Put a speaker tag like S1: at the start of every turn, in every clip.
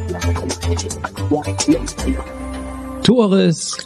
S1: Tores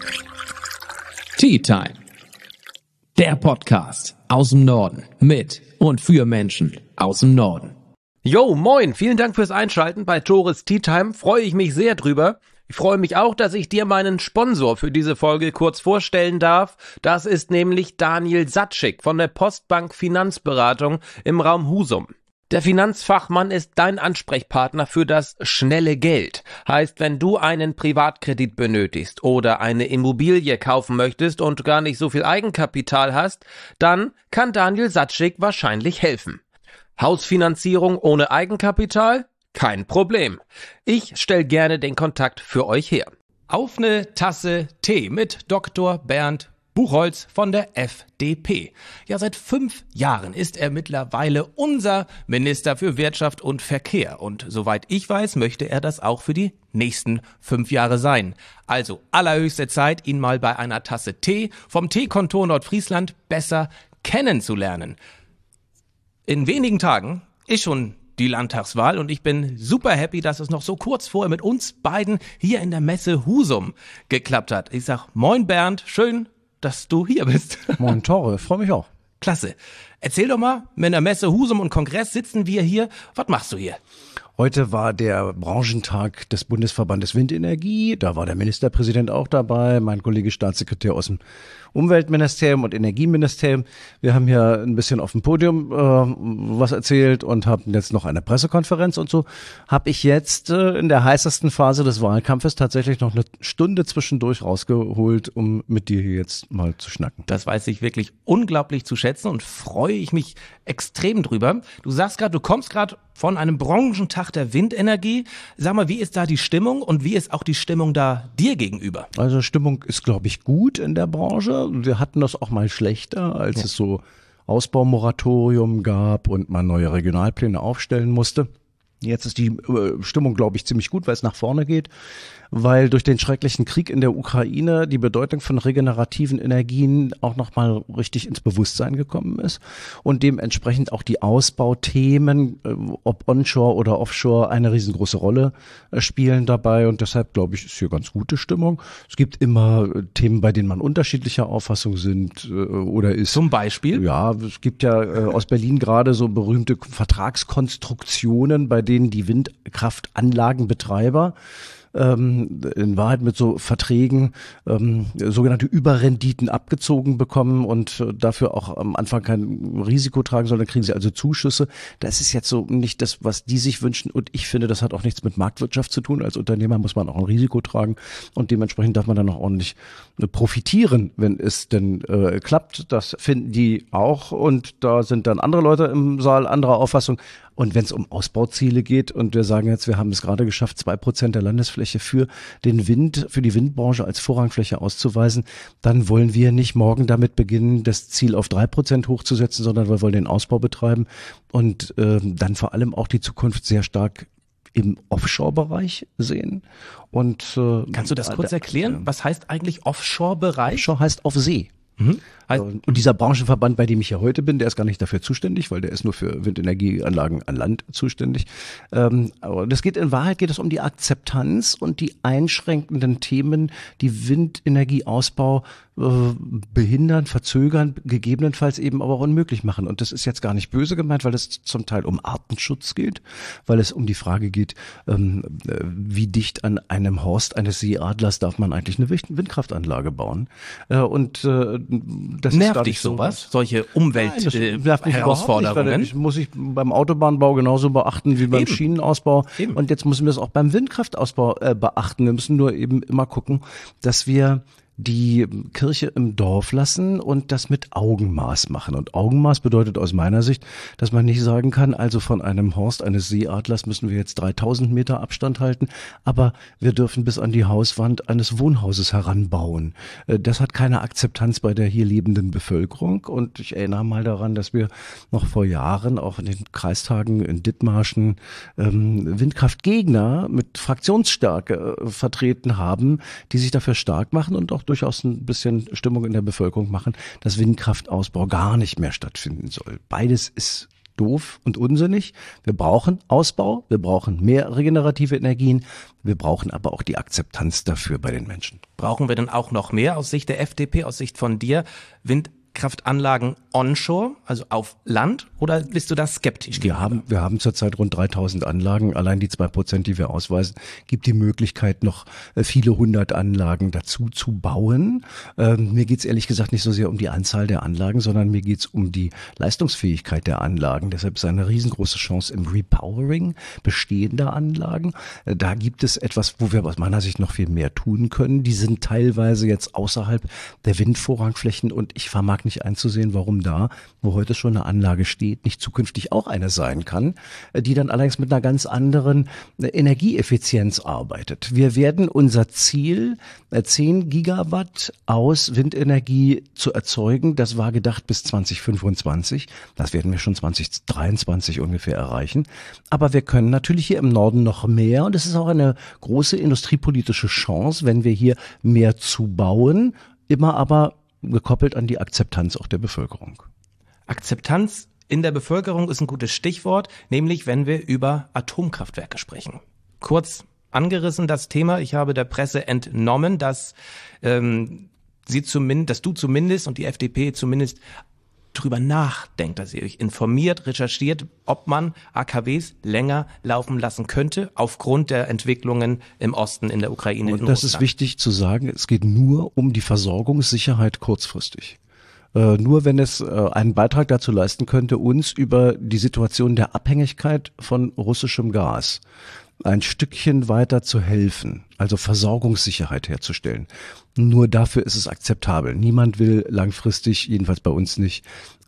S1: Tea Time. Der Podcast aus dem Norden mit und für Menschen aus dem Norden.
S2: Jo, moin, vielen Dank fürs Einschalten bei Tores Tea Time, freue ich mich sehr drüber. Ich freue mich auch, dass ich dir meinen Sponsor für diese Folge kurz vorstellen darf. Das ist nämlich Daniel Satschik von der Postbank Finanzberatung im Raum Husum. Der Finanzfachmann ist dein Ansprechpartner für das schnelle Geld. Heißt, wenn du einen Privatkredit benötigst oder eine Immobilie kaufen möchtest und gar nicht so viel Eigenkapital hast, dann kann Daniel Satschik wahrscheinlich helfen. Hausfinanzierung ohne Eigenkapital? Kein Problem. Ich stelle gerne den Kontakt für euch her.
S1: Auf eine Tasse Tee mit Dr. Bernd Buchholz von der FDP. Ja, seit 5 Jahren ist er mittlerweile unser Minister für Wirtschaft und Verkehr. Und soweit ich weiß, möchte er das auch für die nächsten 5 Jahre sein. Also allerhöchste Zeit, ihn mal bei einer Tasse Tee vom Teekontor Nordfriesland besser kennenzulernen. In wenigen Tagen ist schon die Landtagswahl und ich bin super happy, dass es noch so kurz vorher mit uns beiden hier in der Messe Husum geklappt hat. Ich sag moin Bernd, schön, dass du hier bist.
S3: Moin Tore, freue mich auch.
S1: Klasse. Erzähl doch mal, mit der Messe Husum und Kongress sitzen wir hier. Was machst du hier?
S3: Heute war der Branchentag des Bundesverbandes Windenergie. Da war der Ministerpräsident auch dabei, mein Kollege Staatssekretär aus dem Umweltministerium und Energieministerium. Wir haben hier ein bisschen auf dem Podium was erzählt und haben jetzt noch eine Pressekonferenz und so. Habe ich jetzt in der heißesten Phase des Wahlkampfes tatsächlich noch eine Stunde zwischendurch rausgeholt, um mit dir hier jetzt mal zu schnacken.
S1: Das weiß ich wirklich unglaublich zu schätzen und freue ich mich extrem drüber. Du sagst gerade, du kommst gerade von einem Branchentag der Windenergie. Sag mal, wie ist da die Stimmung und wie ist auch die Stimmung da dir gegenüber?
S3: Also Stimmung ist, glaube ich, gut in der Branche. Wir hatten das auch mal schlechter, als es so Ausbaumoratorium gab und man neue Regionalpläne aufstellen musste. Jetzt ist die Stimmung, glaube ich, ziemlich gut, weil es nach vorne geht, weil durch den schrecklichen Krieg in der Ukraine die Bedeutung von regenerativen Energien auch nochmal richtig ins Bewusstsein gekommen ist und dementsprechend auch die Ausbauthemen, ob onshore oder offshore, eine riesengroße Rolle spielen dabei und deshalb, glaube ich, ist hier ganz gute Stimmung. Es gibt immer Themen, bei denen man unterschiedlicher Auffassung sind oder ist.
S1: Zum Beispiel?
S3: Ja, es gibt ja aus Berlin gerade so berühmte Vertragskonstruktionen, bei denen die Windkraftanlagenbetreiber in Wahrheit mit so Verträgen sogenannte Überrenditen abgezogen bekommen und dafür auch am Anfang kein Risiko tragen sollen, dann kriegen sie also Zuschüsse. Das ist jetzt so nicht das, was die sich wünschen und ich finde, das hat auch nichts mit Marktwirtschaft zu tun. Als Unternehmer muss man auch ein Risiko tragen und dementsprechend darf man dann auch ordentlich profitieren, wenn es denn klappt. Das finden die auch und da sind dann andere Leute im Saal anderer Auffassung. Und wenn es um Ausbauziele geht und wir sagen jetzt, wir haben es gerade geschafft, 2% der Landesfläche für den Wind, für die Windbranche als Vorrangfläche auszuweisen, dann wollen wir nicht morgen damit beginnen, das Ziel auf 3% hochzusetzen, sondern wir wollen den Ausbau betreiben und dann vor allem auch die Zukunft sehr stark im Offshore-Bereich sehen. Und
S1: kannst du das kurz erklären? Was heißt eigentlich Offshore-Bereich?
S3: Offshore heißt auf See. Mhm. Und dieser Branchenverband, bei dem ich ja heute bin, der ist gar nicht dafür zuständig, weil der ist nur für Windenergieanlagen an Land zuständig. Aber das geht in Wahrheit geht es um die Akzeptanz und die einschränkenden Themen, die Windenergieausbau behindern, verzögern, gegebenenfalls eben aber auch unmöglich machen. Und das ist jetzt gar nicht böse gemeint, weil es zum Teil um Artenschutz geht, weil es um die Frage geht, wie dicht an einem Horst eines Seeadlers darf man eigentlich eine Windkraftanlage bauen. Und das
S1: nervt
S3: ist
S1: dich
S3: so
S1: sowas? Solche Umweltherausforderungen?
S3: Ich muss ich beim Autobahnbau genauso beachten wie beim Schienenausbau. Eben. Und jetzt müssen wir es auch beim Windkraftausbau beachten. Wir müssen nur eben immer gucken, dass wir die Kirche im Dorf lassen und das mit Augenmaß machen. Und Augenmaß bedeutet aus meiner Sicht, dass man nicht sagen kann, also von einem Horst eines Seeadlers müssen wir jetzt 3000 Meter Abstand halten, aber wir dürfen bis an die Hauswand eines Wohnhauses heranbauen. Das hat keine Akzeptanz bei der hier lebenden Bevölkerung. Und ich erinnere mal daran, dass wir noch vor Jahren auch in den Kreistagen in Dithmarschen Windkraftgegner mit Fraktionsstärke vertreten haben, die sich dafür stark machen und auch durchaus ein bisschen Stimmung in der Bevölkerung machen, dass Windkraftausbau gar nicht mehr stattfinden soll. Beides ist doof und unsinnig. Wir brauchen Ausbau, wir brauchen mehr regenerative Energien, wir brauchen aber auch die Akzeptanz dafür bei den Menschen.
S1: Brauchen wir denn auch noch mehr aus Sicht der FDP, aus Sicht von dir? Windkraftanlagen onshore, also auf Land, oder bist du da skeptisch?
S3: Wir haben zurzeit rund 3000 Anlagen. Allein die 2%, die wir ausweisen, gibt die Möglichkeit, noch viele hundert Anlagen dazu zu bauen. Mir geht's ehrlich gesagt nicht so sehr um die Anzahl der Anlagen, sondern mir geht's um die Leistungsfähigkeit der Anlagen. Deshalb ist eine riesengroße Chance im Repowering bestehender Anlagen. Da gibt es etwas, wo wir aus meiner Sicht noch viel mehr tun können. Die sind teilweise jetzt außerhalb der Windvorrangflächen und ich vermag nicht einzusehen, warum da, wo heute schon eine Anlage steht, nicht zukünftig auch eine sein kann, die dann allerdings mit einer ganz anderen Energieeffizienz arbeitet. Wir werden unser Ziel, 10 Gigawatt aus Windenergie zu erzeugen, das war gedacht bis 2025. Das werden wir schon 2023 ungefähr erreichen. Aber wir können natürlich hier im Norden noch mehr und es ist auch eine große industriepolitische Chance, wenn wir hier mehr zu bauen, immer aber gekoppelt an die Akzeptanz auch der Bevölkerung.
S1: Akzeptanz in der Bevölkerung ist ein gutes Stichwort, nämlich wenn wir über Atomkraftwerke sprechen. Kurz angerissen das Thema. Ich habe der Presse entnommen, dass du zumindest und die FDP zumindest drüber nachdenkt, dass ihr euch informiert, recherchiert, ob man AKWs länger laufen lassen könnte, aufgrund der Entwicklungen im Osten, in der Ukraine.
S3: Und das ist wichtig zu sagen, es geht nur um die Versorgungssicherheit kurzfristig. Nur wenn es einen Beitrag dazu leisten könnte, uns über die Situation der Abhängigkeit von russischem Gas ein Stückchen weiter zu helfen, also Versorgungssicherheit herzustellen. Nur dafür ist es akzeptabel. Niemand will langfristig, jedenfalls bei uns nicht,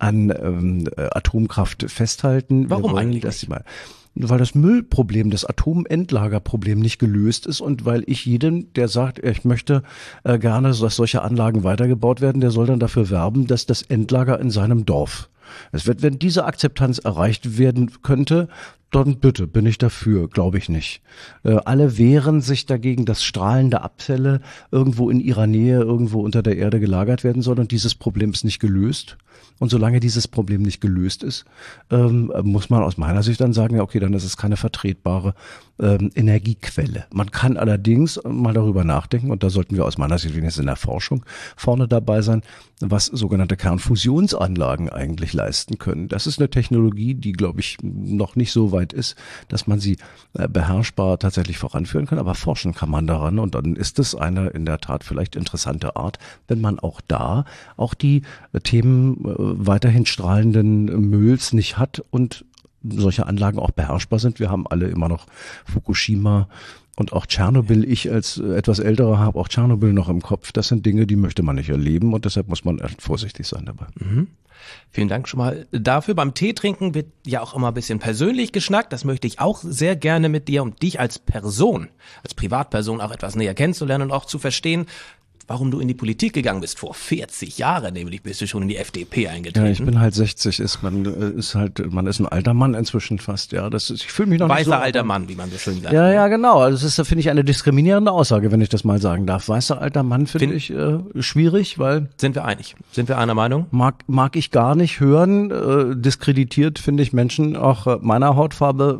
S3: an Atomkraft festhalten.
S1: Warum eigentlich nicht?
S3: Weil das Müllproblem, das Atomendlagerproblem nicht gelöst ist und weil ich jedem, der sagt, ich möchte gerne, dass solche Anlagen weitergebaut werden, der soll dann dafür werben, dass das Endlager in seinem Dorf. Wenn diese Akzeptanz erreicht werden könnte, dann bitte, bin ich dafür, glaube ich nicht. Alle wehren sich dagegen, dass strahlende Abfälle irgendwo in ihrer Nähe, irgendwo unter der Erde gelagert werden sollen und dieses Problem ist nicht gelöst. Und solange dieses Problem nicht gelöst ist, muss man aus meiner Sicht dann sagen, ja okay, dann ist es keine vertretbare Energiequelle. Man kann allerdings mal darüber nachdenken, und da sollten wir aus meiner Sicht wenigstens in der Forschung vorne dabei sein, was sogenannte Kernfusionsanlagen eigentlich leisten können. Das ist eine Technologie, die, glaube ich, noch nicht so weit ist, dass man sie beherrschbar tatsächlich voranführen kann, aber forschen kann man daran und dann ist es eine in der Tat vielleicht interessante Art, wenn man auch da auch die Themen weiterhin strahlenden Mülls nicht hat und solche Anlagen auch beherrschbar sind. Wir haben alle immer noch Fukushima und auch Tschernobyl. Ich als etwas Älterer habe auch Tschernobyl noch im Kopf. Das sind Dinge, die möchte man nicht erleben und deshalb muss man vorsichtig sein dabei.
S1: Mhm. Vielen Dank schon mal dafür. Beim Teetrinken wird ja auch immer ein bisschen persönlich geschnackt. Das möchte ich auch sehr gerne mit dir, um dich als Person, als Privatperson auch etwas näher kennenzulernen und auch zu verstehen, warum du in die Politik gegangen bist. Vor 40 Jahren nämlich bist du schon in die FDP eingetreten.
S3: Ja, ich bin halt 60, man ist ein alter Mann inzwischen fast, ja. Ich fühle mich noch nicht so.
S1: Weißer alter Mann, wie man so schön sagt.
S3: Ja, genau. Also das ist, finde ich, eine diskriminierende Aussage, wenn ich das mal sagen darf. Weißer alter Mann finde ich schwierig, weil.
S1: Sind wir einig? Sind wir einer Meinung?
S3: Mag ich gar nicht hören. Diskreditiert finde ich Menschen auch meiner Hautfarbe,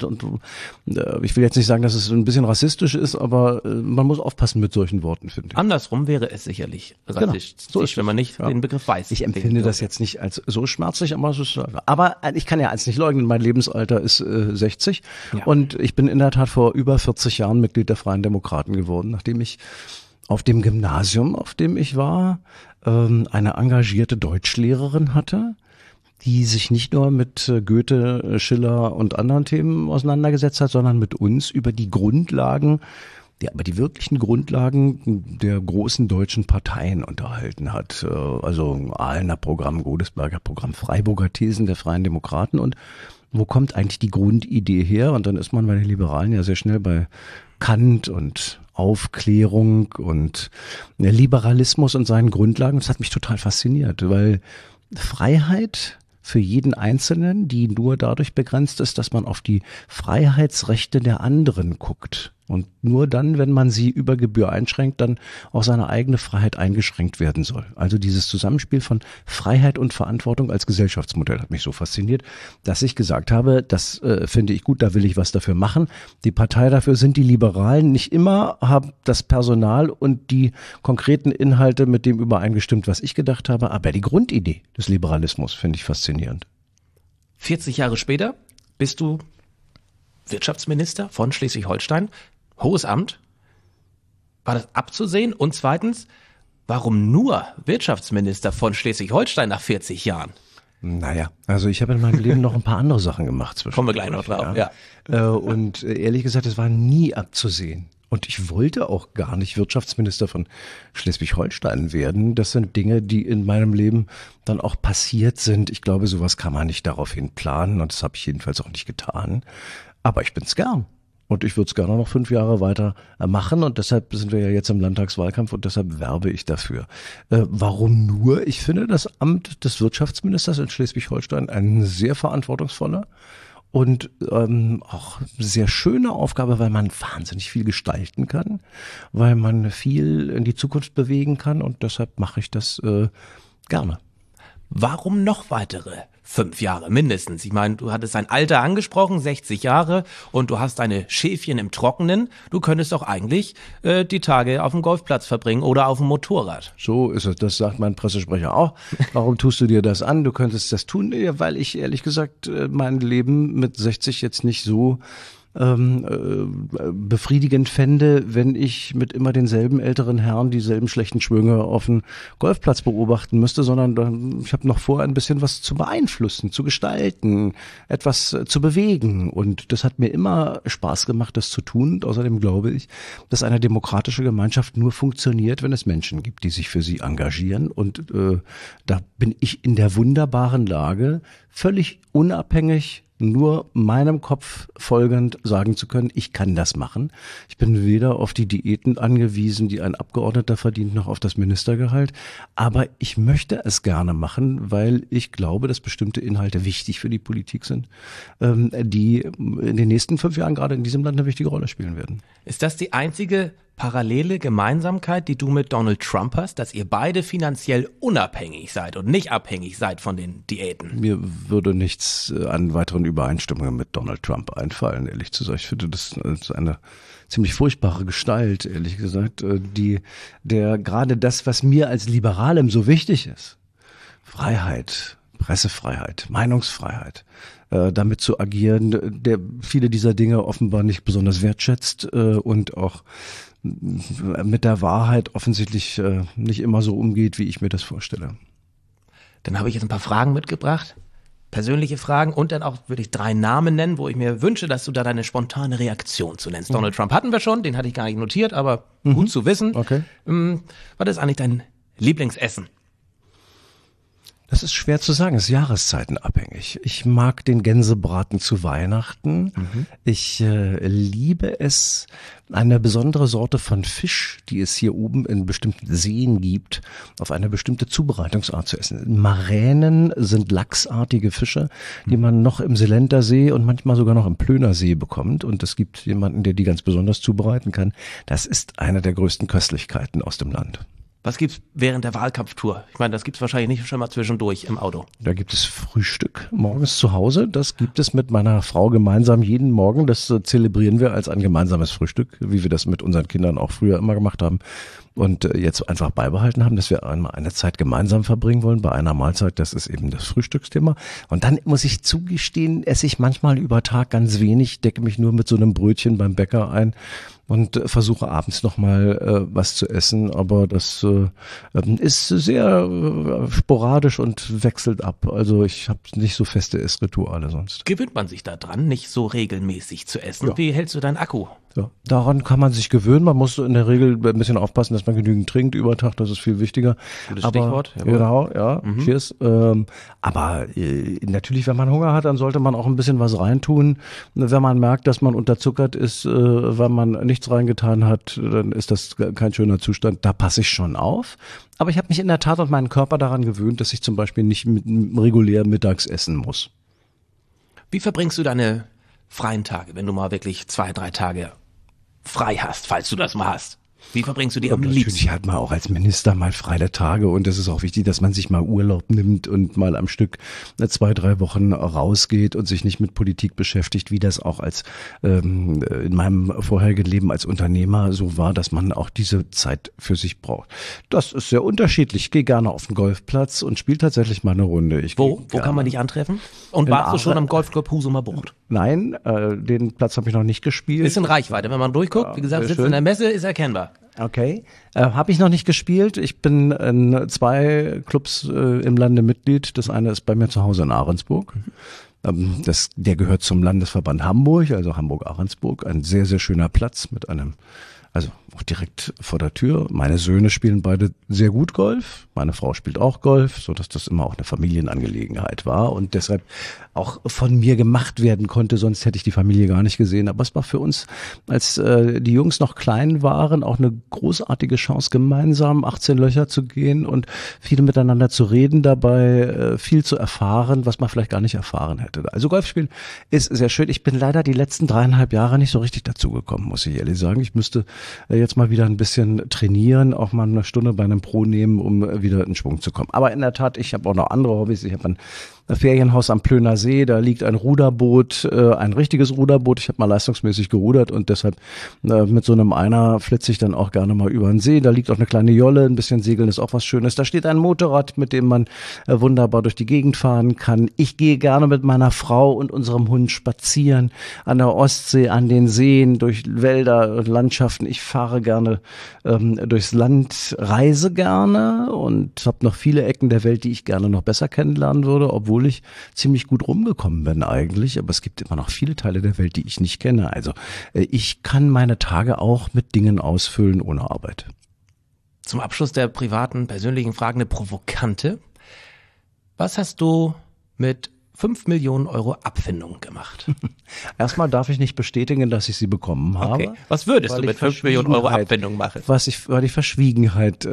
S3: ich will jetzt nicht sagen, dass es ein bisschen rassistisch ist, aber man muss aufpassen mit solchen Worten, finde ich.
S1: Andersrum wäre es sicherlich rassistisch,
S3: so ist
S1: wenn man nicht den Begriff weiß.
S3: Ich empfinde das jetzt nicht als so schmerzlich, aber ich kann ja eins nicht leugnen, mein Lebensalter ist 60 und ich bin in der Tat vor über 40 Jahren Mitglied der Freien Demokraten geworden, nachdem ich auf dem Gymnasium, auf dem ich war, eine engagierte Deutschlehrerin hatte, die sich nicht nur mit Goethe, Schiller und anderen Themen auseinandergesetzt hat, sondern mit uns über die Grundlagen, aber die wirklichen Grundlagen der großen deutschen Parteien unterhalten hat. Also Ahlener Programm, Godesberger Programm, Freiburger Thesen der Freien Demokraten und wo kommt eigentlich die Grundidee her? Und dann ist man bei den Liberalen ja sehr schnell bei Kant und Aufklärung und Liberalismus und seinen Grundlagen. Das hat mich total fasziniert, weil Freiheit für jeden Einzelnen, die nur dadurch begrenzt ist, dass man auf die Freiheitsrechte der anderen guckt, Und nur dann, wenn man sie über Gebühr einschränkt, dann auch seine eigene Freiheit eingeschränkt werden soll. Also dieses Zusammenspiel von Freiheit und Verantwortung als Gesellschaftsmodell hat mich so fasziniert, dass ich gesagt habe, das finde ich gut, da will ich was dafür machen. Die Partei dafür sind die Liberalen. Nicht immer haben das Personal und die konkreten Inhalte mit dem übereingestimmt, was ich gedacht habe. Aber die Grundidee des Liberalismus finde ich faszinierend.
S1: 40 Jahre später bist du Wirtschaftsminister von Schleswig-Holstein. Hohes Amt. War das abzusehen? Und zweitens, warum nur Wirtschaftsminister von Schleswig-Holstein nach 40 Jahren?
S3: Naja, also ich habe in meinem Leben noch ein paar andere Sachen gemacht.
S1: Kommen wir gleich noch drauf, ja.
S3: Und ehrlich gesagt, es war nie abzusehen. Und ich wollte auch gar nicht Wirtschaftsminister von Schleswig-Holstein werden. Das sind Dinge, die in meinem Leben dann auch passiert sind. Ich glaube, sowas kann man nicht daraufhin planen und das habe ich jedenfalls auch nicht getan. Aber ich bin's gern. Und ich würde es gerne noch 5 Jahre weiter machen und deshalb sind wir ja jetzt im Landtagswahlkampf und deshalb werbe ich dafür. Warum nur? Ich finde das Amt des Wirtschaftsministers in Schleswig-Holstein ein sehr verantwortungsvoller und auch sehr schöne Aufgabe, weil man wahnsinnig viel gestalten kann, weil man viel in die Zukunft bewegen kann und deshalb mache ich das gerne.
S1: Warum noch weitere 5 Jahre mindestens? Ich meine, du hattest dein Alter angesprochen, 60 Jahre, und du hast deine Schäfchen im Trockenen. Du könntest doch eigentlich die Tage auf dem Golfplatz verbringen oder auf dem Motorrad.
S3: So ist es, das sagt mein Pressesprecher auch. Warum tust du dir das an? Du könntest das tun, ja, weil ich ehrlich gesagt mein Leben mit 60 jetzt nicht so befriedigend fände, wenn ich mit immer denselben älteren Herren dieselben schlechten Schwünge auf dem Golfplatz beobachten müsste, sondern ich habe noch vor, ein bisschen was zu beeinflussen, zu gestalten, etwas zu bewegen. Und das hat mir immer Spaß gemacht, das zu tun. Und außerdem glaube ich, dass eine demokratische Gemeinschaft nur funktioniert, wenn es Menschen gibt, die sich für sie engagieren. Und da bin ich in der wunderbaren Lage, völlig unabhängig, nur meinem Kopf folgend sagen zu können, ich kann das machen. Ich bin weder auf die Diäten angewiesen, die ein Abgeordneter verdient, noch auf das Ministergehalt. Aber ich möchte es gerne machen, weil ich glaube, dass bestimmte Inhalte wichtig für die Politik sind, die in den nächsten 5 Jahren gerade in diesem Land eine wichtige Rolle spielen werden.
S1: Ist das die einzige parallele Gemeinsamkeit, die du mit Donald Trump hast, dass ihr beide finanziell unabhängig seid und nicht abhängig seid von den Diäten?
S3: Mir würde nichts an weiteren Übereinstimmungen mit Donald Trump einfallen, ehrlich zu sagen. Ich finde, das ist eine ziemlich furchtbare Gestalt, ehrlich gesagt, der gerade das, was mir als Liberalem so wichtig ist, Freiheit, Pressefreiheit, Meinungsfreiheit, damit zu agieren, der viele dieser Dinge offenbar nicht besonders wertschätzt und auch mit der Wahrheit offensichtlich nicht immer so umgeht, wie ich mir das vorstelle.
S1: Dann habe ich jetzt ein paar Fragen mitgebracht, persönliche Fragen, und dann auch würde ich 3 Namen nennen, wo ich mir wünsche, dass du da deine spontane Reaktion zu nennst. Donald Trump hatten wir schon, den hatte ich gar nicht notiert, aber gut zu wissen.
S3: Okay.
S1: Was ist eigentlich dein Lieblingsessen?
S3: Das ist schwer zu sagen, es ist jahreszeitenabhängig. Ich mag den Gänsebraten zu Weihnachten. Ich liebe es, eine besondere Sorte von Fisch, die es hier oben in bestimmten Seen gibt, auf eine bestimmte Zubereitungsart zu essen. Maränen sind lachsartige Fische, die man noch im Selenter See und manchmal sogar noch im Plöner See bekommt. Und es gibt jemanden, der die ganz besonders zubereiten kann. Das ist eine der größten Köstlichkeiten aus dem Land.
S1: Was gibt's während der Wahlkampftour? Ich meine, das gibt's wahrscheinlich nicht schon mal zwischendurch im Auto.
S3: Da gibt es Frühstück morgens zu Hause. Das gibt es mit meiner Frau gemeinsam jeden Morgen. Das zelebrieren wir als ein gemeinsames Frühstück, wie wir das mit unseren Kindern auch früher immer gemacht haben. Und jetzt einfach beibehalten haben, dass wir einmal eine Zeit gemeinsam verbringen wollen bei einer Mahlzeit. Das ist eben das Frühstücksthema. Und dann muss ich zugestehen, esse ich manchmal über Tag ganz wenig, decke mich nur mit so einem Brötchen beim Bäcker ein und versuche abends nochmal was zu essen. Aber das ist sehr sporadisch und wechselt ab. Also ich habe nicht so feste Essrituale sonst.
S1: Gewöhnt man sich da dran, nicht so regelmäßig zu essen? Ja. Wie hältst du deinen Akku?
S3: Ja, daran kann man sich gewöhnen. Man muss in der Regel ein bisschen aufpassen, dass man genügend trinkt über Tag. Das ist viel wichtiger.
S1: Gutes Stichwort.
S3: Genau, ja. Cheers. Aber natürlich, wenn man Hunger hat, dann sollte man auch ein bisschen was reintun. Wenn man merkt, dass man unterzuckert ist, weil man nichts reingetan hat, dann ist das kein schöner Zustand. Da passe ich schon auf. Aber ich habe mich in der Tat und meinen Körper daran gewöhnt, dass ich zum Beispiel nicht regulär mittags essen muss.
S1: Wie verbringst du deine freien Tage, wenn du mal wirklich 2, 3 Tage frei hast, falls du das mal hast? Wie verbringst du die am
S3: Natürlich
S1: liebsten?
S3: hat man auch als Minister mal freie Tage und es ist auch wichtig, dass man sich mal Urlaub nimmt und mal am Stück 2-3 Wochen rausgeht und sich nicht mit Politik beschäftigt, wie das auch als in meinem vorherigen Leben als Unternehmer so war, dass man auch diese Zeit für sich braucht. Das ist sehr unterschiedlich. Ich gehe gerne auf den Golfplatz und spiele tatsächlich mal eine Runde.
S1: Wo kann man dich antreffen? Und warst du schon am Golfclub Husumer Bucht?
S3: Nein, den Platz habe ich noch nicht gespielt.
S1: Ist in Reichweite, wenn man durchguckt. Wie gesagt, sitzt in der Messe, ist erkennbar.
S3: Okay, habe ich noch nicht gespielt. Ich bin in 2 Clubs im Lande Mitglied. Das eine ist bei mir zu Hause in Ahrensburg. Der gehört zum Landesverband Hamburg, also Hamburg-Ahrensburg. Ein sehr, sehr schöner Platz mit einem, also auch direkt vor der Tür. Meine Söhne spielen beide sehr gut Golf. Meine Frau spielt auch Golf, so dass das immer auch eine Familienangelegenheit war und deshalb auch von mir gemacht werden konnte. Sonst hätte ich die Familie gar nicht gesehen. Aber es war für uns, als die Jungs noch klein waren, auch eine großartige Chance, gemeinsam 18 Löcher zu gehen und viel miteinander zu reden, dabei viel zu erfahren, was man vielleicht gar nicht erfahren hätte. Also Golf spielen ist sehr schön. Ich bin leider die letzten 3,5 Jahre nicht so richtig dazu gekommen, muss ich ehrlich sagen. Ich müsste jetzt mal wieder ein bisschen trainieren, auch mal eine Stunde bei einem Pro nehmen, um wieder in Schwung zu kommen. Aber in der Tat, ich habe auch noch andere Hobbys. Ich habe ein Ferienhaus am Plöner See, da liegt ein Ruderboot, ein richtiges Ruderboot. Ich habe mal leistungsmäßig gerudert und deshalb mit so einem Einer flitze ich dann auch gerne mal über den See. Da liegt auch eine kleine Jolle, ein bisschen segeln ist auch was Schönes. Da steht ein Motorrad, mit dem man wunderbar durch die Gegend fahren kann. Ich gehe gerne mit meiner Frau und unserem Hund spazieren an der Ostsee, an den Seen, durch Wälder und Landschaften. Ich fahre gerne durchs Land, reise gerne und habe noch viele Ecken der Welt, die ich gerne noch besser kennenlernen würde, obwohl ich ziemlich gut rumgekommen bin eigentlich, aber es gibt immer noch viele Teile der Welt, die ich nicht kenne. Also ich kann meine Tage auch mit Dingen ausfüllen ohne Arbeit.
S1: Zum Abschluss der privaten, persönlichen Fragen eine provokante. Was hast du mit 5 Millionen Euro Abfindung gemacht?
S3: Erstmal darf ich nicht bestätigen, dass ich sie bekommen habe.
S1: Okay. Was würdest du mit 5 Millionen Euro Abfindung machen?
S3: Weil ich Verschwiegenheit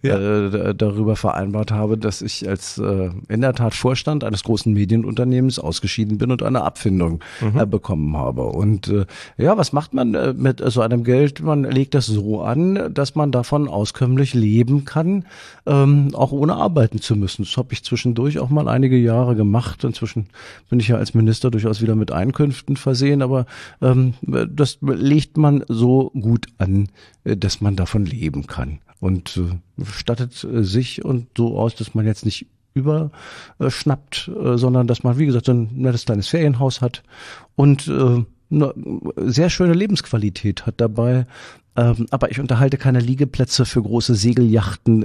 S3: darüber vereinbart habe, dass ich als in der Tat Vorstand eines großen Medienunternehmens ausgeschieden bin und eine Abfindung bekommen habe. Und was macht man mit so einem Geld? Man legt das so an, dass man davon auskömmlich leben kann, auch ohne arbeiten zu müssen. Das habe ich zwischendurch auch mal einige Jahre gemacht. Inzwischen bin ich ja als Minister durchaus wieder mit Einkünften versehen, aber das legt man so gut an, dass man davon leben kann und stattet sich und so aus, dass man jetzt nicht überschnappt, sondern dass man, wie gesagt, so ein nettes kleines Ferienhaus hat und eine sehr schöne Lebensqualität hat dabei. Aber ich unterhalte keine Liegeplätze für große Segelyachten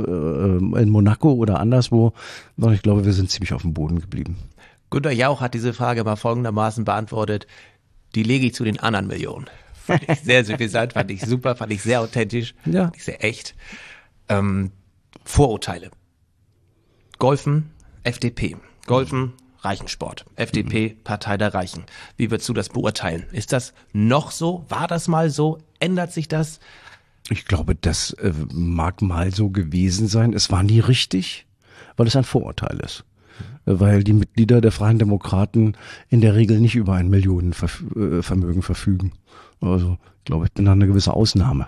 S3: in Monaco oder anderswo, sondern ich glaube, wir sind ziemlich auf dem Boden geblieben.
S1: Günter Jauch hat diese Frage mal folgendermaßen beantwortet. Die lege ich zu den anderen Millionen. Fand ich sehr suffisant, fand ich super, fand ich sehr authentisch, fand ich sehr echt. Vorurteile. Golfen, FDP. Golfen, Reichensport. FDP, Partei der Reichen. Wie würdest du das beurteilen? Ist das noch so? War das mal so? Ändert sich das?
S3: Ich glaube, das mag mal so gewesen sein. Es war nie richtig, weil es ein Vorurteil ist. Weil die Mitglieder der Freien Demokraten in der Regel nicht über ein Millionenvermögen verfügen. Also ich glaube, ich bin da eine gewisse Ausnahme.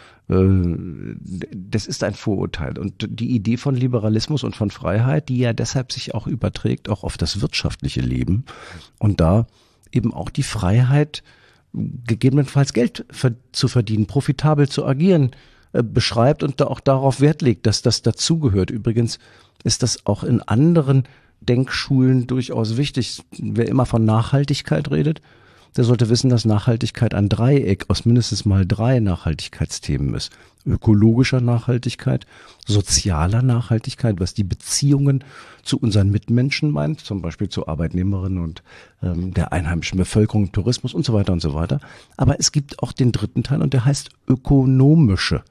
S3: Das ist ein Vorurteil. Und die Idee von Liberalismus und von Freiheit, die ja deshalb sich auch überträgt, auch auf das wirtschaftliche Leben und da eben auch die Freiheit, gegebenenfalls Geld zu verdienen, profitabel zu agieren, beschreibt und da auch darauf Wert legt, dass das dazugehört. Übrigens ist das auch in anderen Denkschulen durchaus wichtig. Wer immer von Nachhaltigkeit redet, der sollte wissen, dass Nachhaltigkeit ein Dreieck aus mindestens mal 3 Nachhaltigkeitsthemen ist. Ökologischer Nachhaltigkeit, sozialer Nachhaltigkeit, was die Beziehungen zu unseren Mitmenschen meint, zum Beispiel zu Arbeitnehmerinnen und der einheimischen Bevölkerung, Tourismus und so weiter und so weiter. Aber es gibt auch den dritten Teil und der heißt ökonomische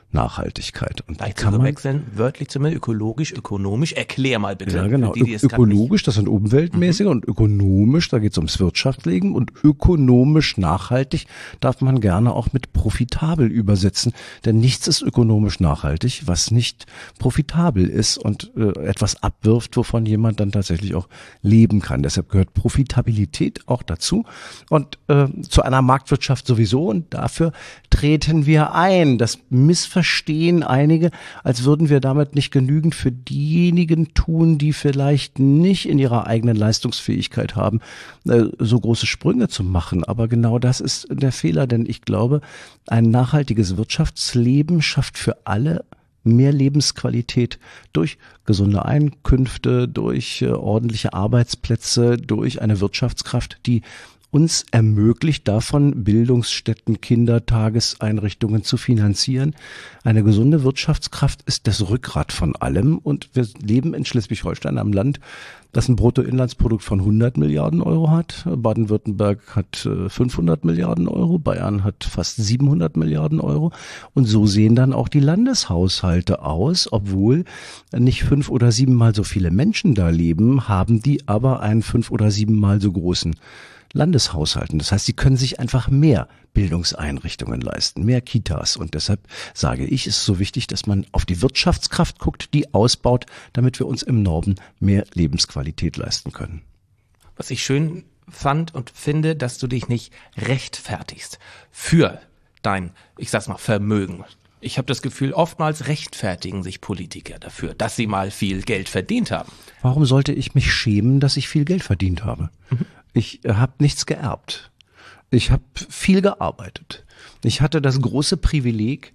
S3: Nachhaltigkeit. Und
S1: Leicht zu wechseln, wörtlich zumindest, ökologisch, ökonomisch. Erklär mal bitte.
S3: Ja, genau. Ökologisch, das sind umweltmäßige und ökonomisch, da geht es ums Wirtschaftsleben und ökonomisch nachhaltig darf man gerne auch mit profitabel übersetzen, denn nichts ist ökonomisch nachhaltig, was nicht profitabel ist und etwas abwirft, wovon jemand dann tatsächlich auch leben kann. Deshalb gehört Profitabilität auch dazu und zu einer Marktwirtschaft sowieso und dafür treten wir ein. Das missverstehen einige, als würden wir damit nicht genügend für diejenigen tun, die vielleicht nicht in ihrer eigenen Leistungsfähigkeit haben, so große Sprünge zu machen. Aber genau das ist der Fehler, denn ich glaube, ein nachhaltiges Wirtschaftsleben schafft für alle mehr Lebensqualität durch gesunde Einkünfte, durch ordentliche Arbeitsplätze, durch eine Wirtschaftskraft, die uns ermöglicht, davon Bildungsstätten, Kindertageseinrichtungen zu finanzieren. Eine gesunde Wirtschaftskraft ist das Rückgrat von allem und wir leben in Schleswig-Holstein, einem Land, das ein Bruttoinlandsprodukt von 100 Milliarden Euro hat. Baden-Württemberg hat 500 Milliarden Euro, Bayern hat fast 700 Milliarden Euro und so sehen dann auch die Landeshaushalte aus, obwohl nicht 5 oder 7 Mal so viele Menschen da leben, haben die aber einen 5 oder 7 Mal so großen Landeshaushalten. Das heißt, sie können sich einfach mehr Bildungseinrichtungen leisten, mehr Kitas. Und deshalb sage ich, ist es so wichtig, dass man auf die Wirtschaftskraft guckt, die ausbaut, damit wir uns im Norden mehr Lebensqualität leisten können.
S1: Was ich schön fand und finde, dass du dich nicht rechtfertigst für dein, ich sag's mal, Vermögen. Ich habe das Gefühl, oftmals rechtfertigen sich Politiker dafür, dass sie mal viel Geld verdient haben.
S3: Warum sollte ich mich schämen, dass ich viel Geld verdient habe? Ich habe nichts geerbt. Ich habe viel gearbeitet. Ich hatte das große Privileg,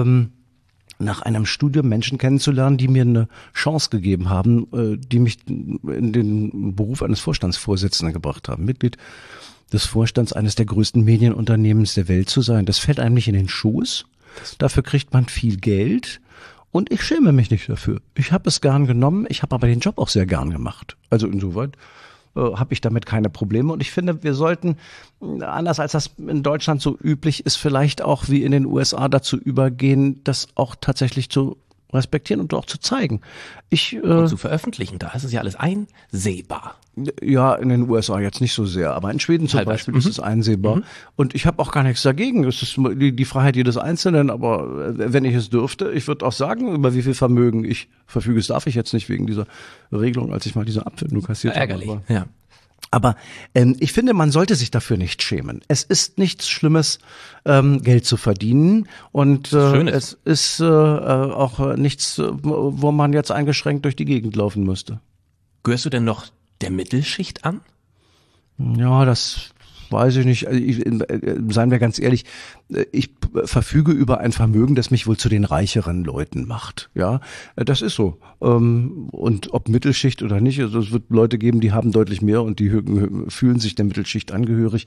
S3: nach einem Studium Menschen kennenzulernen, die mir eine Chance gegeben haben, die mich in den Beruf eines Vorstandsvorsitzenden gebracht haben. Mitglied des Vorstands eines der größten Medienunternehmens der Welt zu sein. Das fällt einem nicht in den Schoß. Dafür kriegt man viel Geld. Und ich schäme mich nicht dafür. Ich habe es gern genommen, ich habe aber den Job auch sehr gern gemacht. Also insoweit habe ich damit keine Probleme. Und ich finde, wir sollten, anders als das in Deutschland so üblich ist, vielleicht auch wie in den USA dazu übergehen, das auch tatsächlich zu respektieren und auch zu zeigen.
S1: Und zu veröffentlichen, da ist es ja alles einsehbar.
S3: Ja, in den USA jetzt nicht so sehr, aber in Schweden zum Beispiel ist es einsehbar. Und ich habe auch gar nichts dagegen. Es ist die Freiheit jedes Einzelnen, aber wenn ich es dürfte, ich würde auch sagen, über wie viel Vermögen ich verfüge. Das darf ich jetzt nicht wegen dieser Regelung, als ich mal diese Abfindung kassiert habe.
S1: Ärgerlich, ja.
S3: Aber ich finde, man sollte sich dafür nicht schämen. Es ist nichts Schlimmes, Geld zu verdienen und es ist auch nichts, wo man jetzt eingeschränkt durch die Gegend laufen müsste.
S1: Gehörst du denn noch der Mittelschicht an?
S3: Ja, das weiß ich nicht. Seien wir ganz ehrlich, ich verfüge über ein Vermögen, das mich wohl zu den reicheren Leuten macht. Ja, das ist so. Und ob Mittelschicht oder nicht, also es wird Leute geben, die haben deutlich mehr und die fühlen sich der Mittelschicht angehörig.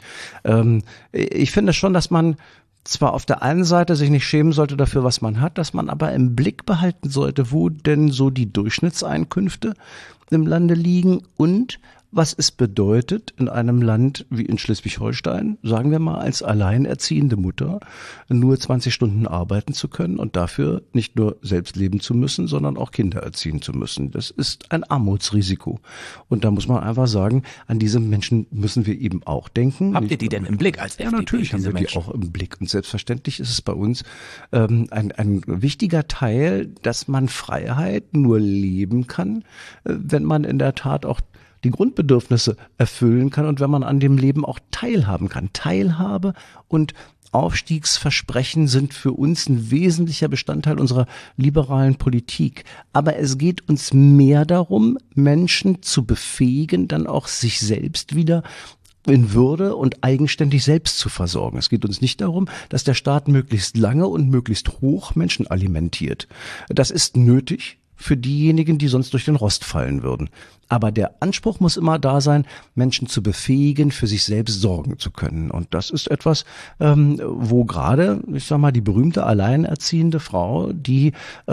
S3: Ich finde schon, dass man zwar auf der einen Seite sich nicht schämen sollte dafür, was man hat, dass man aber im Blick behalten sollte, wo denn so die Durchschnittseinkünfte im Lande liegen und was es bedeutet, in einem Land wie in Schleswig-Holstein, sagen wir mal, als alleinerziehende Mutter nur 20 Stunden arbeiten zu können und dafür nicht nur selbst leben zu müssen, sondern auch Kinder erziehen zu müssen. Das ist ein Armutsrisiko. Und da muss man einfach sagen, an diese Menschen müssen wir eben auch denken.
S1: Habt ihr die denn im Blick als FDP?
S3: Ja, natürlich haben wir die auch im Blick. Und selbstverständlich ist es bei uns ein wichtiger Teil, dass man Freiheit nur leben kann, wenn man in der Tat auch die Grundbedürfnisse erfüllen kann und wenn man an dem Leben auch teilhaben kann. Teilhabe und Aufstiegsversprechen sind für uns ein wesentlicher Bestandteil unserer liberalen Politik. Aber es geht uns mehr darum, Menschen zu befähigen, dann auch sich selbst wieder in Würde und eigenständig selbst zu versorgen. Es geht uns nicht darum, dass der Staat möglichst lange und möglichst hoch Menschen alimentiert. Das ist nötig für diejenigen, die sonst durch den Rost fallen würden. Aber der Anspruch muss immer da sein, Menschen zu befähigen, für sich selbst sorgen zu können. Und das ist etwas, wo gerade, ich sag mal, die berühmte alleinerziehende Frau, die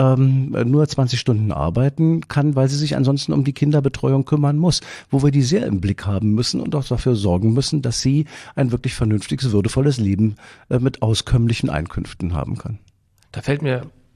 S3: nur 20 Stunden arbeiten kann, weil sie sich ansonsten um die Kinderbetreuung kümmern muss, wo wir die sehr im Blick haben müssen und auch dafür sorgen müssen, dass sie ein wirklich vernünftiges, würdevolles Leben mit auskömmlichen Einkünften haben kann.
S1: Da fällt mir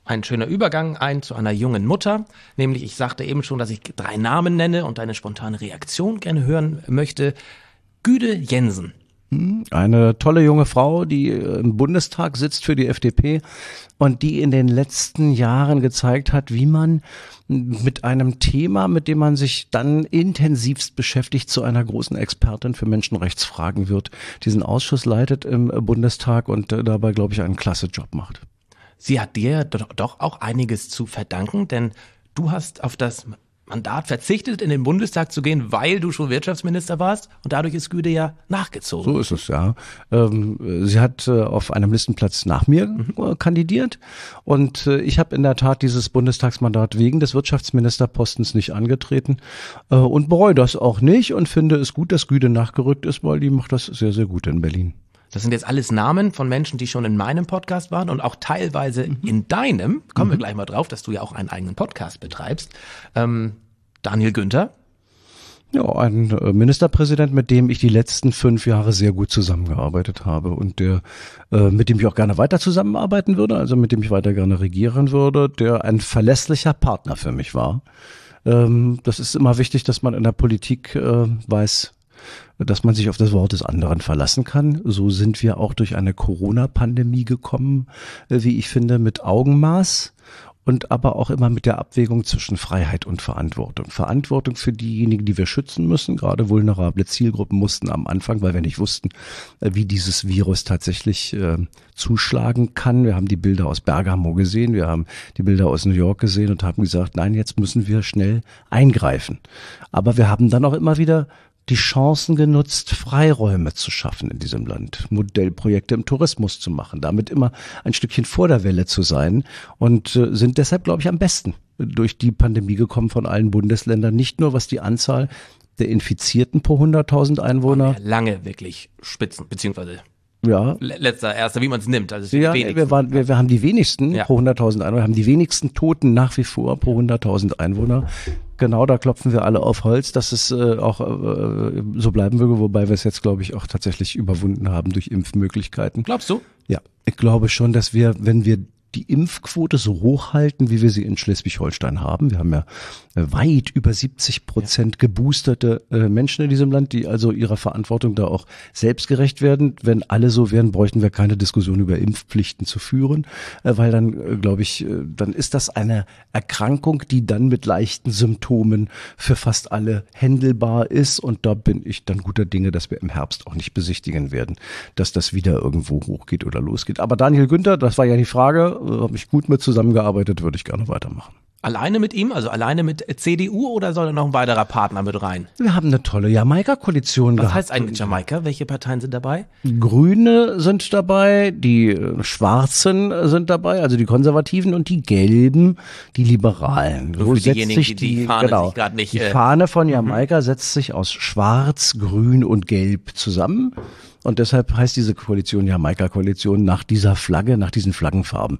S1: ein schöner Übergang ein zu einer jungen Mutter, nämlich ich sagte eben schon, dass ich 3 Namen nenne und deine spontane Reaktion gerne hören möchte. Güde Jensen.
S3: Eine tolle junge Frau, die im Bundestag sitzt für die FDP und die in den letzten Jahren gezeigt hat, wie man mit einem Thema, mit dem man sich dann intensivst beschäftigt, zu einer großen Expertin für Menschenrechtsfragen wird, diesen Ausschuss leitet im Bundestag und dabei, glaube ich, einen klasse Job macht.
S1: Sie hat dir doch auch einiges zu verdanken, denn du hast auf das Mandat verzichtet, in den Bundestag zu gehen, weil du schon Wirtschaftsminister warst und dadurch ist Güde ja nachgezogen.
S3: So ist es, ja. Sie hat auf einem Listenplatz nach mir kandidiert und ich habe in der Tat dieses Bundestagsmandat wegen des Wirtschaftsministerpostens nicht angetreten und bereue das auch nicht und finde es gut, dass Güde nachgerückt ist, weil die macht das sehr, sehr gut in Berlin.
S1: Das sind jetzt alles Namen von Menschen, die schon in meinem Podcast waren und auch teilweise in deinem. Kommen wir gleich mal drauf, dass du ja auch einen eigenen Podcast betreibst. Daniel Günther.
S3: Ja, ein Ministerpräsident, mit dem ich die letzten 5 Jahre sehr gut zusammengearbeitet habe und der, mit dem ich auch gerne weiter zusammenarbeiten würde, also mit dem ich weiter gerne regieren würde, der ein verlässlicher Partner für mich war. Das ist immer wichtig, dass man in der Politik weiß, dass man sich auf das Wort des anderen verlassen kann. So sind wir auch durch eine Corona-Pandemie gekommen, wie ich finde, mit Augenmaß und aber auch immer mit der Abwägung zwischen Freiheit und Verantwortung. Verantwortung für diejenigen, die wir schützen müssen. Gerade vulnerable Zielgruppen mussten am Anfang, weil wir nicht wussten, wie dieses Virus tatsächlich zuschlagen kann. Wir haben die Bilder aus Bergamo gesehen, wir haben die Bilder aus New York gesehen und haben gesagt, nein, jetzt müssen wir schnell eingreifen. Aber wir haben dann auch immer wieder die Chancen genutzt, Freiräume zu schaffen in diesem Land, Modellprojekte im Tourismus zu machen, damit immer ein Stückchen vor der Welle zu sein und sind deshalb, glaube ich, am besten durch die Pandemie gekommen von allen Bundesländern, nicht nur was die Anzahl der Infizierten pro 100.000 Einwohner.
S1: Lange wirklich Spitzen, beziehungsweise
S3: ja.
S1: Erster, wie man es nimmt. Also
S3: ja, wir haben die wenigsten pro 100.000 Einwohner, haben die wenigsten Toten nach wie vor pro 100.000 Einwohner. Genau, da klopfen wir alle auf Holz, dass es auch so bleiben würde, wobei wir es jetzt, glaube ich, auch tatsächlich überwunden haben durch Impfmöglichkeiten.
S1: Glaubst du?
S3: Ja, ich glaube schon, dass wir, wenn wir die Impfquote so hoch halten, wie wir sie in Schleswig-Holstein haben. Wir haben ja weit über 70% geboosterte Menschen in diesem Land, die also ihrer Verantwortung da auch selbstgerecht werden. Wenn alle so wären, bräuchten wir keine Diskussion über Impfpflichten zu führen, weil dann, glaube ich, dann ist das eine Erkrankung, die dann mit leichten Symptomen für fast alle händelbar ist. Und da bin ich dann guter Dinge, dass wir im Herbst auch nicht besichtigen werden, dass das wieder irgendwo hochgeht oder losgeht. Aber Daniel Günther, das war ja die Frage, habe ich gut mit zusammengearbeitet, würde ich gerne weitermachen.
S1: Alleine mit ihm, also alleine mit CDU oder soll da noch ein weiterer Partner mit rein?
S3: Wir haben eine tolle Jamaika-Koalition gehabt.
S1: Was heißt eigentlich Jamaika? Welche Parteien sind dabei?
S3: Grüne sind dabei, die Schwarzen sind dabei, also die Konservativen und die Gelben, die Liberalen.
S1: So für diejenigen, die Fahne sich gerade nicht...
S3: Die Fahne von Jamaika setzt sich aus Schwarz, Grün und Gelb zusammen. Und deshalb heißt diese Koalition Jamaika-Koalition nach dieser Flagge, nach diesen Flaggenfarben.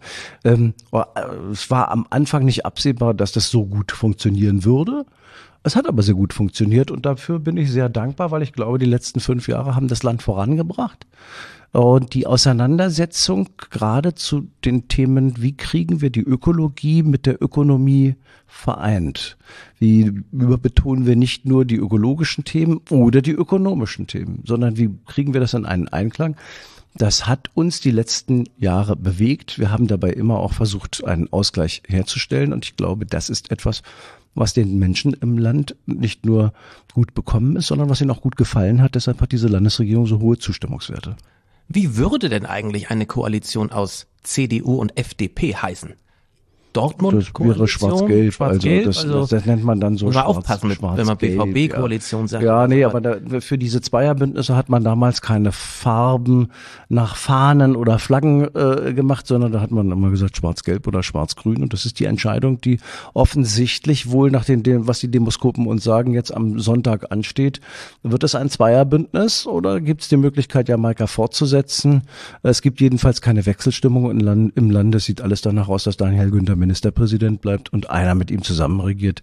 S3: Es war am Anfang nicht absehbar, dass das so gut funktionieren würde. Es hat aber sehr gut funktioniert und dafür bin ich sehr dankbar, weil ich glaube, die letzten 5 Jahre haben das Land vorangebracht. Und die Auseinandersetzung gerade zu den Themen, wie kriegen wir die Ökologie mit der Ökonomie vereint? Wie überbetonen wir nicht nur die ökologischen Themen oder die ökonomischen Themen, sondern wie kriegen wir das in einen Einklang? Das hat uns die letzten Jahre bewegt. Wir haben dabei immer auch versucht, einen Ausgleich herzustellen. Und ich glaube, das ist etwas, was den Menschen im Land nicht nur gut bekommen ist, sondern was ihnen auch gut gefallen hat. Deshalb hat diese Landesregierung so hohe Zustimmungswerte.
S1: Wie würde denn eigentlich eine Koalition aus CDU und FDP heißen? Dortmund
S3: das wäre schwarz-gelb, das nennt man dann so
S1: schwarz, aufpassen mit, wenn man BVB-Koalition sagt.
S3: Ja, nee, aber für diese Zweierbündnisse hat man damals keine Farben nach Fahnen oder Flaggen gemacht, sondern da hat man immer gesagt schwarz-gelb oder schwarz-grün und das ist die Entscheidung, die offensichtlich wohl nach dem, was die Demoskopen uns sagen, jetzt am Sonntag ansteht. Wird es ein Zweierbündnis oder gibt es die Möglichkeit, Jamaika fortzusetzen? Es gibt jedenfalls keine Wechselstimmung im Land. Es sieht alles danach aus, dass Daniel Günther Ministerpräsident bleibt und einer mit ihm zusammen regiert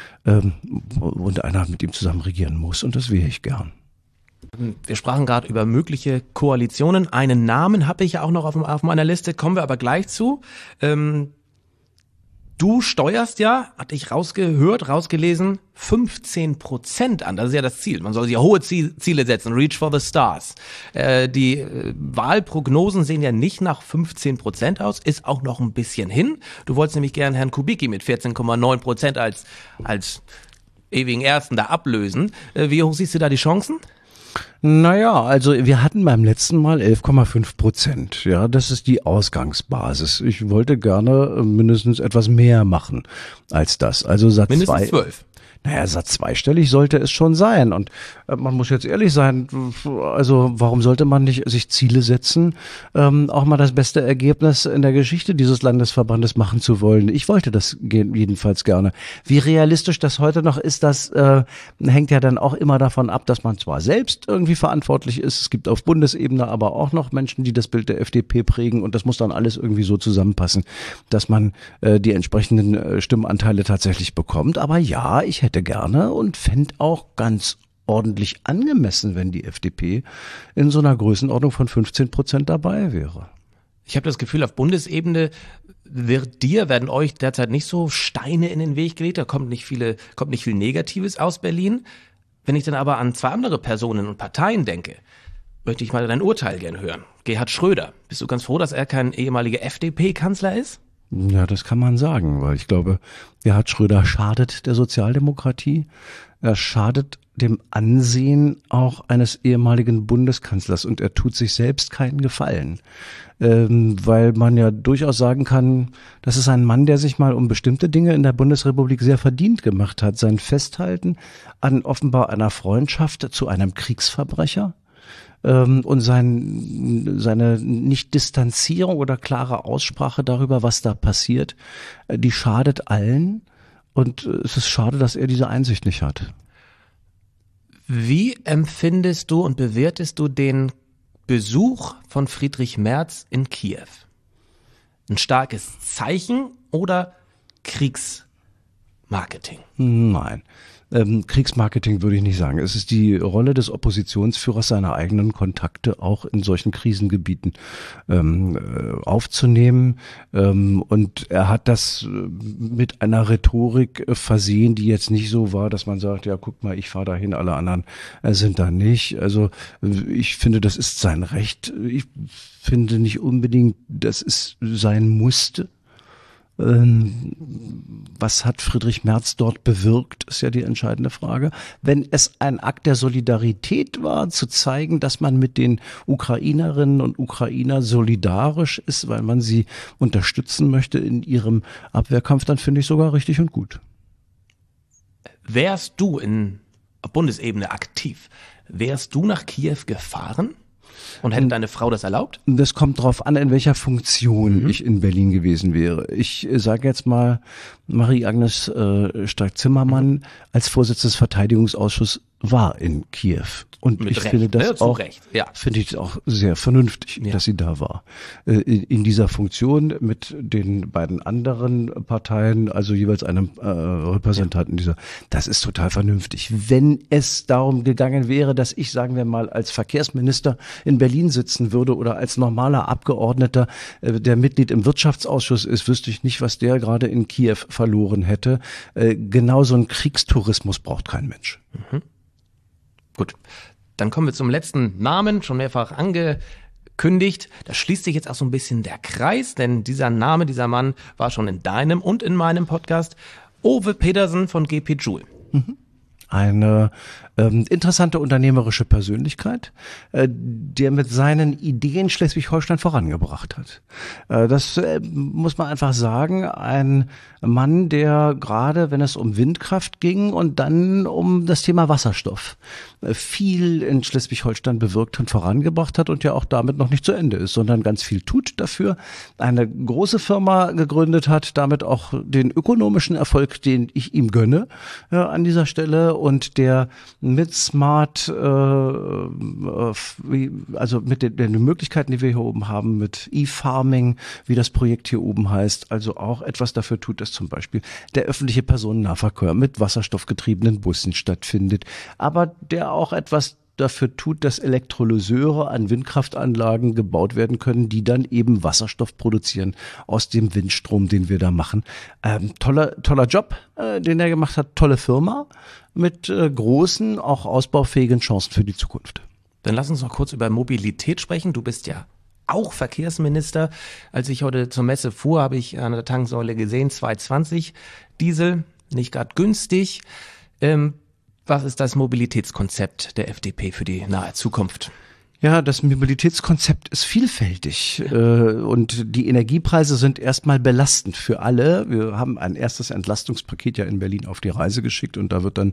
S3: und einer mit ihm zusammen regieren muss und das wäre ich gern.
S1: Wir sprachen gerade über mögliche Koalitionen. Einen Namen habe ich ja auch noch auf meiner Liste, kommen wir aber gleich zu. Du steuerst ja, hatte ich rausgelesen, 15% an. Das ist ja das Ziel. Man soll sich ja hohe Ziele setzen. Reach for the stars. Die Wahlprognosen sehen ja nicht nach 15% aus. Ist auch noch ein bisschen hin. Du wolltest nämlich gern Herrn Kubicki mit 14,9% als ewigen Ersten da ablösen. Wie hoch siehst du da die Chancen?
S3: Naja, also wir hatten beim letzten Mal 11,5%. Ja, das ist die Ausgangsbasis. Ich wollte gerne mindestens etwas mehr machen als das. Also Satz 2.
S1: Mindestens 12.
S3: Naja, Satz zweistellig sollte es schon sein. Und man muss jetzt ehrlich sein, also warum sollte man nicht sich Ziele setzen, auch mal das beste Ergebnis in der Geschichte dieses Landesverbandes machen zu wollen? Ich wollte das jedenfalls gerne. Wie realistisch das heute noch ist, das hängt ja dann auch immer davon ab, dass man zwar selbst irgendwie verantwortlich ist, es gibt auf Bundesebene aber auch noch Menschen, die das Bild der FDP prägen, und das muss dann alles irgendwie so zusammenpassen, dass man die entsprechenden Stimmanteile tatsächlich bekommt. Aber ja, ich hätte gerne und fände auch ganz ordentlich angemessen, wenn die FDP in so einer Größenordnung von 15% dabei wäre.
S1: Ich habe das Gefühl, auf Bundesebene werden euch derzeit nicht so Steine in den Weg gelegt, da kommt nicht viel Negatives aus Berlin. Wenn ich dann aber an zwei andere Personen und Parteien denke, möchte ich mal dein Urteil gern hören. Gerhard Schröder, bist du ganz froh, dass er kein ehemaliger FDP-Kanzler ist?
S3: Ja, das kann man sagen, weil ich glaube, Gerhard Schröder schadet der Sozialdemokratie. Er schadet dem Ansehen auch eines ehemaligen Bundeskanzlers, und er tut sich selbst keinen Gefallen. Weil man ja durchaus sagen kann, das ist ein Mann, der sich mal um bestimmte Dinge in der Bundesrepublik sehr verdient gemacht hat. Sein Festhalten an offenbar einer Freundschaft zu einem Kriegsverbrecher und seine Nicht-Distanzierung oder klare Aussprache darüber, was da passiert, die schadet allen, und es ist schade, dass er diese Einsicht nicht hat.
S1: Wie empfindest du und bewertest du den Besuch von Friedrich Merz in Kiew? Ein starkes Zeichen oder Kriegsmarketing?
S3: Nein. Kriegsmarketing würde ich nicht sagen. Es ist die Rolle des Oppositionsführers, seine eigenen Kontakte auch in solchen Krisengebieten aufzunehmen. Und er hat das mit einer Rhetorik versehen, die jetzt nicht so war, dass man sagt, ja, guck mal, ich fahre dahin, alle anderen sind da nicht. Also ich finde, das ist sein Recht. Ich finde nicht unbedingt, dass es sein musste. Was hat Friedrich Merz dort bewirkt, ist ja die entscheidende Frage. Wenn es ein Akt der Solidarität war, zu zeigen, dass man mit den Ukrainerinnen und Ukrainern solidarisch ist, weil man sie unterstützen möchte in ihrem Abwehrkampf, dann finde ich sogar richtig und gut.
S1: Wärst du auf Bundesebene aktiv, wärst du nach Kiew gefahren? Und hätte deine Frau das erlaubt?
S3: Das kommt drauf an, in welcher Funktion ich in Berlin gewesen wäre. Ich sage jetzt mal, Marie-Agnes Strack-Zimmermann als Vorsitzende des Verteidigungsausschusses war in Kiew. Und
S1: mit
S3: ich
S1: Recht,
S3: finde das auch, finde ich auch sehr vernünftig, dass sie da war. In dieser Funktion mit den beiden anderen Parteien, also jeweils einem Repräsentanten dieser. Das ist total vernünftig. Wenn es darum gegangen wäre, dass ich, sagen wir mal, als Verkehrsminister in Berlin sitzen würde oder als normaler Abgeordneter, der Mitglied im Wirtschaftsausschuss ist, wüsste ich nicht, was der gerade in Kiew verloren hätte. Genau so ein Kriegstourismus braucht kein Mensch.
S1: Mhm. Gut, dann kommen wir zum letzten Namen, schon mehrfach angekündigt. Da schließt sich jetzt auch so ein bisschen der Kreis, denn dieser Mann war schon in deinem und in meinem Podcast. Ove Pedersen von GP Joule.
S3: Mhm. Eine interessante unternehmerische Persönlichkeit, der mit seinen Ideen Schleswig-Holstein vorangebracht hat. Das muss man einfach sagen. Ein Mann, der gerade, wenn es um Windkraft ging und dann um das Thema Wasserstoff, viel in Schleswig-Holstein bewirkt und vorangebracht hat und ja auch damit noch nicht zu Ende ist, sondern ganz viel tut dafür. Eine große Firma gegründet hat, damit auch den ökonomischen Erfolg, den ich ihm gönne, an dieser Stelle, und der mit Smart, also mit den Möglichkeiten, die wir hier oben haben, mit E-Farming, wie das Projekt hier oben heißt, also auch etwas dafür tut, dass zum Beispiel der öffentliche Personennahverkehr mit wasserstoffgetriebenen Bussen stattfindet, aber der auch etwas dafür tut, dass Elektrolyseure an Windkraftanlagen gebaut werden können, die dann eben Wasserstoff produzieren aus dem Windstrom, den wir da machen. Toller Job, den er gemacht hat, tolle Firma mit großen, auch ausbaufähigen Chancen für die Zukunft.
S1: Dann lass uns noch kurz über Mobilität sprechen. Du bist ja auch Verkehrsminister. Als ich heute zur Messe fuhr, habe ich an der Tanksäule gesehen, 220 Diesel, nicht gerade günstig. Was ist das Mobilitätskonzept der FDP für die nahe Zukunft?
S3: Ja, das Mobilitätskonzept ist vielfältig und die Energiepreise sind erstmal belastend für alle. Wir haben ein erstes Entlastungspaket ja in Berlin auf die Reise geschickt und da wird dann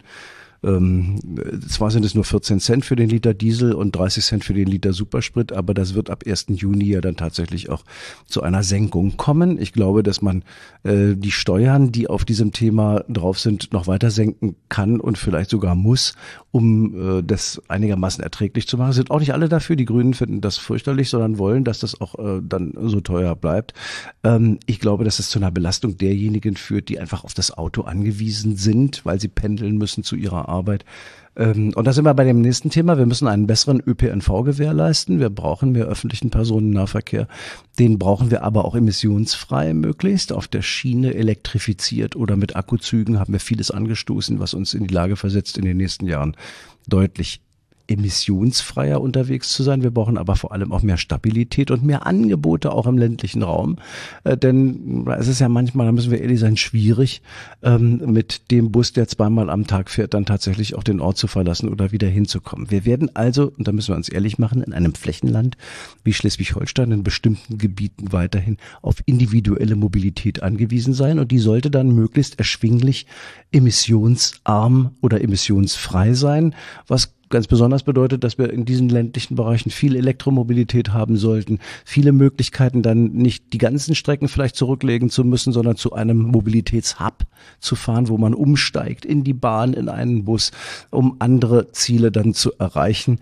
S3: zwar sind es nur 14 Cent für den Liter Diesel und 30 Cent für den Liter Supersprit, aber das wird ab 1. Juni ja dann tatsächlich auch zu einer Senkung kommen. Ich glaube, dass man die Steuern, die auf diesem Thema drauf sind, noch weiter senken kann und vielleicht sogar muss, um das einigermaßen erträglich zu machen. Sind auch nicht alle dafür. Die Grünen finden das fürchterlich, sondern wollen, dass das auch dann so teuer bleibt. Ich glaube, dass es zu einer Belastung derjenigen führt, die einfach auf das Auto angewiesen sind, weil sie pendeln müssen zu ihrer Arbeit. Und da sind wir bei dem nächsten Thema. Wir müssen einen besseren ÖPNV gewährleisten. Wir brauchen mehr öffentlichen Personennahverkehr. Den brauchen wir aber auch emissionsfrei möglichst. Auf der Schiene elektrifiziert oder mit Akkuzügen haben wir vieles angestoßen, was uns in die Lage versetzt, in den nächsten Jahren deutlich emissionsfreier unterwegs zu sein. Wir brauchen aber vor allem auch mehr Stabilität und mehr Angebote auch im ländlichen Raum. Denn es ist ja manchmal, da müssen wir ehrlich sein, schwierig, mit dem Bus, der zweimal am Tag fährt, dann tatsächlich auch den Ort zu verlassen oder wieder hinzukommen. Wir werden also, und da müssen wir uns ehrlich machen, in einem Flächenland wie Schleswig-Holstein in bestimmten Gebieten weiterhin auf individuelle Mobilität angewiesen sein und die sollte dann möglichst erschwinglich emissionsarm oder emissionsfrei sein, was ganz besonders bedeutet, dass wir in diesen ländlichen Bereichen viel Elektromobilität haben sollten, viele Möglichkeiten dann nicht die ganzen Strecken vielleicht zurücklegen zu müssen, sondern zu einem Mobilitätshub zu fahren, wo man umsteigt in die Bahn, in einen Bus, um andere Ziele dann zu erreichen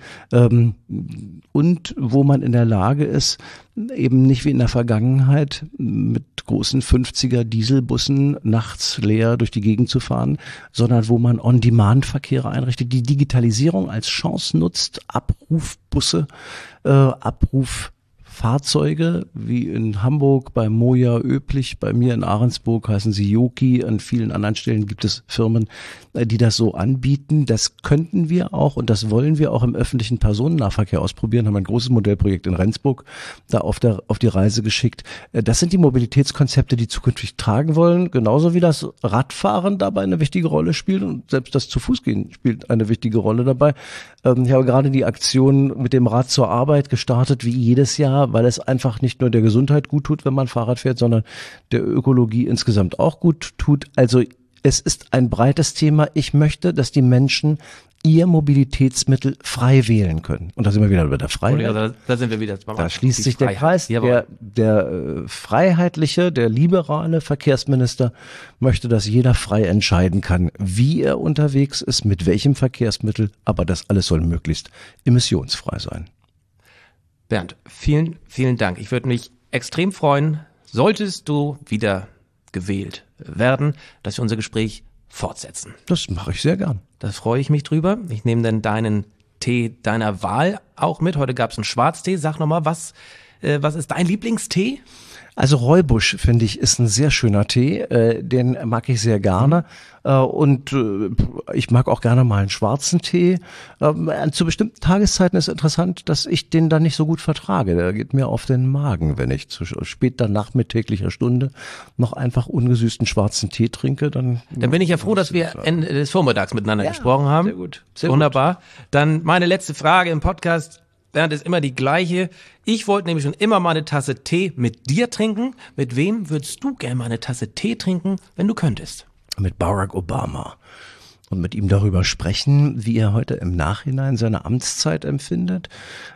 S3: und wo man in der Lage ist, eben nicht wie in der Vergangenheit mit großen 50er Dieselbussen nachts leer durch die Gegend zu fahren, sondern wo man On-Demand-Verkehre einrichtet, die Digitalisierung als Chance nutzt, Abrufbusse, Fahrzeuge, wie in Hamburg bei Moja Öblich, bei mir in Ahrensburg heißen sie Yoki, an vielen anderen Stellen gibt es Firmen, die das so anbieten. Das könnten wir auch und das wollen wir auch im öffentlichen Personennahverkehr ausprobieren, haben ein großes Modellprojekt in Rendsburg da auf die Reise geschickt. Das sind die Mobilitätskonzepte, die zukünftig tragen wollen, genauso wie das Radfahren dabei eine wichtige Rolle spielt und selbst das Zu-Fuß-Gehen spielt eine wichtige Rolle dabei. Ich habe gerade die Aktion mit dem Rad zur Arbeit gestartet, wie jedes Jahr, weil es einfach nicht nur der Gesundheit gut tut, wenn man Fahrrad fährt, sondern der Ökologie insgesamt auch gut tut. Also es ist ein breites Thema. Ich möchte, dass die Menschen ihr Mobilitätsmittel frei wählen können. Und da sind wir wieder bei der Freiheit.
S1: Da sind wir wieder.
S3: Da schließt sich der Kreis. Der freiheitliche, der liberale Verkehrsminister möchte, dass jeder frei entscheiden kann, wie er unterwegs ist, mit welchem Verkehrsmittel. Aber das alles soll möglichst emissionsfrei sein.
S1: Bernd, vielen, vielen Dank. Ich würde mich extrem freuen, solltest du wieder gewählt werden, dass wir unser Gespräch fortsetzen.
S3: Das mache ich sehr gern.
S1: Da freue ich mich drüber. Ich nehme dann deinen Tee deiner Wahl auch mit. Heute gab es einen Schwarztee. Sag nochmal, was ist dein Lieblingstee?
S3: Also Rooibusch, finde ich, ist ein sehr schöner Tee. Den mag ich sehr gerne. Und ich mag auch gerne mal einen schwarzen Tee. Zu bestimmten Tageszeiten ist interessant, dass ich den dann nicht so gut vertrage. Der geht mir auf den Magen, wenn ich zu spät danach mit täglicher Stunde noch einfach ungesüßten schwarzen Tee trinke. Dann
S1: bin ich ja froh, dass wir Ende des Vormittags miteinander gesprochen haben.
S3: Sehr gut. Sehr
S1: wunderbar. Dann meine letzte Frage im Podcast. Bernd, ist immer die gleiche. Ich wollte nämlich schon immer mal eine Tasse Tee mit dir trinken. Mit wem würdest du gerne mal eine Tasse Tee trinken, wenn du könntest?
S3: Mit Barack Obama. Und mit ihm darüber sprechen, wie er heute im Nachhinein seine Amtszeit empfindet,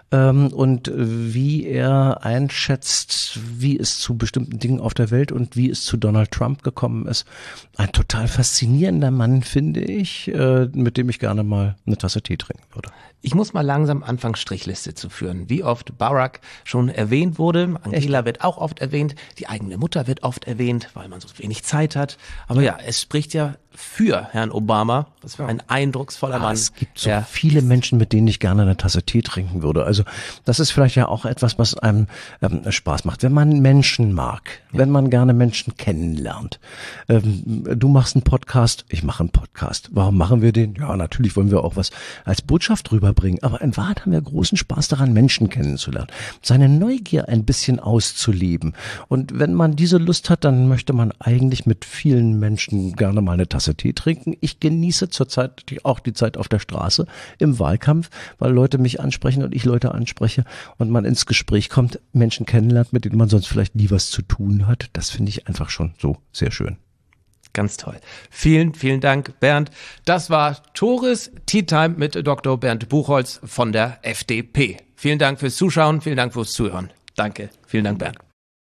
S3: und wie er einschätzt, wie es zu bestimmten Dingen auf der Welt und wie es zu Donald Trump gekommen ist. Ein total faszinierender Mann, finde ich, mit dem ich gerne mal eine Tasse Tee trinken würde.
S1: Ich muss mal langsam anfangen, Strichliste zu führen. Wie oft Barack schon erwähnt wurde. Angela wird auch oft erwähnt. Die eigene Mutter wird oft erwähnt, weil man so wenig Zeit hat. Aber ja, es spricht ja für Herrn Obama. Das war ein eindrucksvoller Mann.
S3: Es gibt so viele Menschen, mit denen ich gerne eine Tasse Tee trinken würde. Also das ist vielleicht ja auch etwas, was einem Spaß macht. Wenn man Menschen mag, wenn man gerne Menschen kennenlernt. Du machst einen Podcast, ich mache einen Podcast. Warum machen wir den? Ja, natürlich wollen wir auch was als Botschaft rüberbringen. Aber in Wahrheit haben wir großen Spaß daran, Menschen kennenzulernen. Seine Neugier ein bisschen auszuleben. Und wenn man diese Lust hat, dann möchte man eigentlich mit vielen Menschen gerne mal eine Tasse Tee trinken. Ich genieße zurzeit auch die Zeit auf der Straße im Wahlkampf, weil Leute mich ansprechen und ich Leute anspreche und man ins Gespräch kommt, Menschen kennenlernt, mit denen man sonst vielleicht nie was zu tun hat. Das finde ich einfach schon so sehr schön.
S1: Ganz toll. Vielen, vielen Dank, Bernd. Das war Tores Tea Time mit Dr. Bernd Buchholz von der FDP. Vielen Dank fürs Zuschauen, vielen Dank fürs Zuhören. Danke. Vielen Dank, Bernd.